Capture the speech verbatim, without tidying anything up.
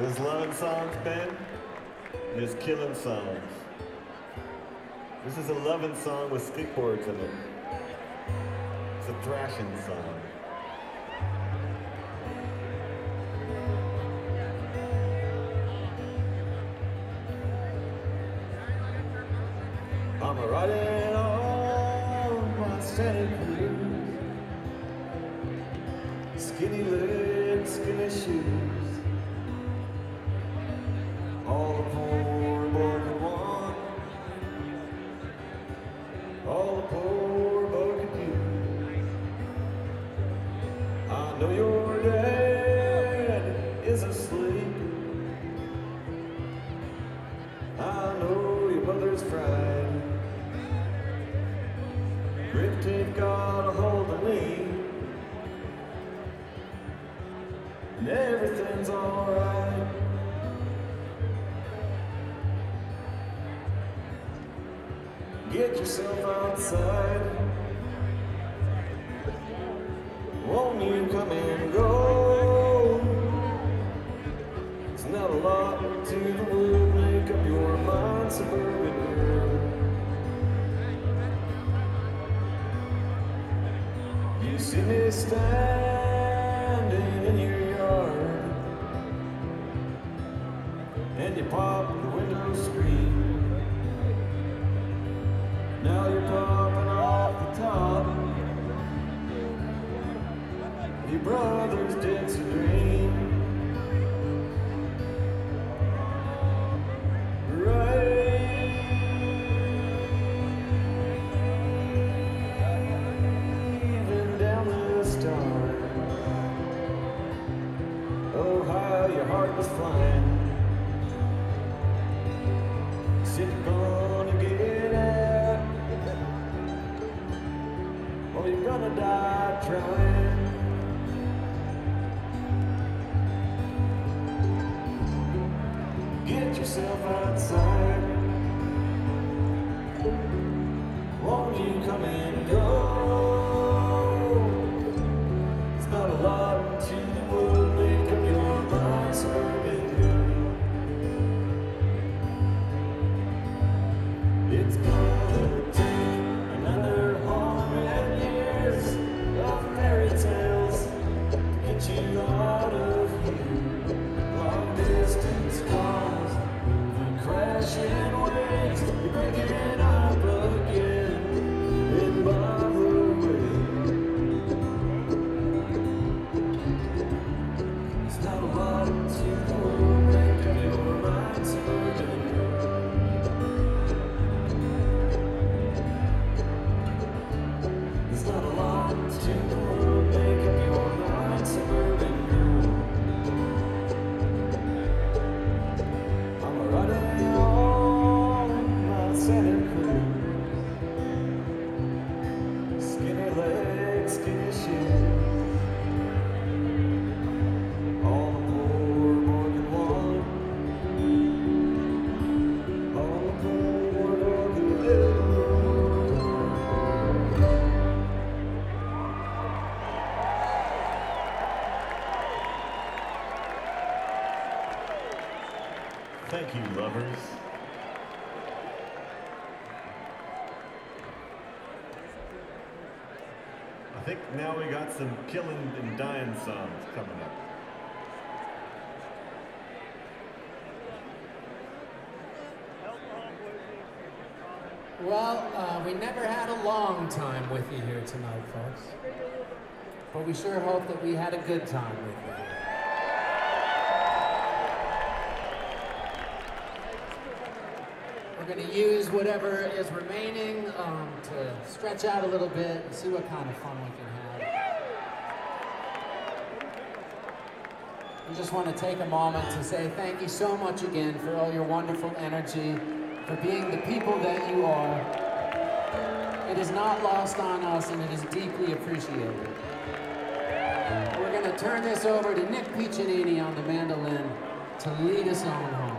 Those loving songs, Ben, there's killing songs. This is a loving song with skateboards in it. It's a thrashing song. I'm a riding on my Santa Cruz, skinny legs, skinny shoes. All the poor boy could want, all the poor boy could use. I know your dad is asleep. I know your mother's fried. Grip tape got a hold of me, and everything's alright. Get yourself outside. Won't you come and go? It's not a lot to the world. Make up your mind, suburban girl. You see me standing in your yard, and you pop the window screen. Now you're popping off the top. Your brother's Dixie dream. Raving down the stars. Oh, how your heart was flying. Said you're gonna get out, or you're gonna die trying. Get yourself outside. Won't you come and go? It's not a lot to the world. Make up your mind, suburban girl. It's gonna take another hundred years of fairy tales to get you out of here. Long distance calls, the crashing waves, you're breaking up again. And by the way, it's not a lot to the world. Make up your mind, suburban girl. It's not a lot to the world. Make up your mind, suburban girl. I'm a riding on my Santa Cruz, skinny legs, skinny shoes. All the poor boy could want, all the poor boy could live. Thank you, lovers. I think now we got some killing and dying songs coming up. Well, uh, we never had a long time with you here tonight, folks. But we sure hope that we had a good time with you. We're going to use whatever is remaining um, to stretch out a little bit and see what kind of fun we can have. We just want to take a moment to say thank you so much again for all your wonderful energy, for being the people that you are. It is not lost on us, and it is deeply appreciated. We're going to turn this over to Nick Piccinini on the mandolin to lead us on home.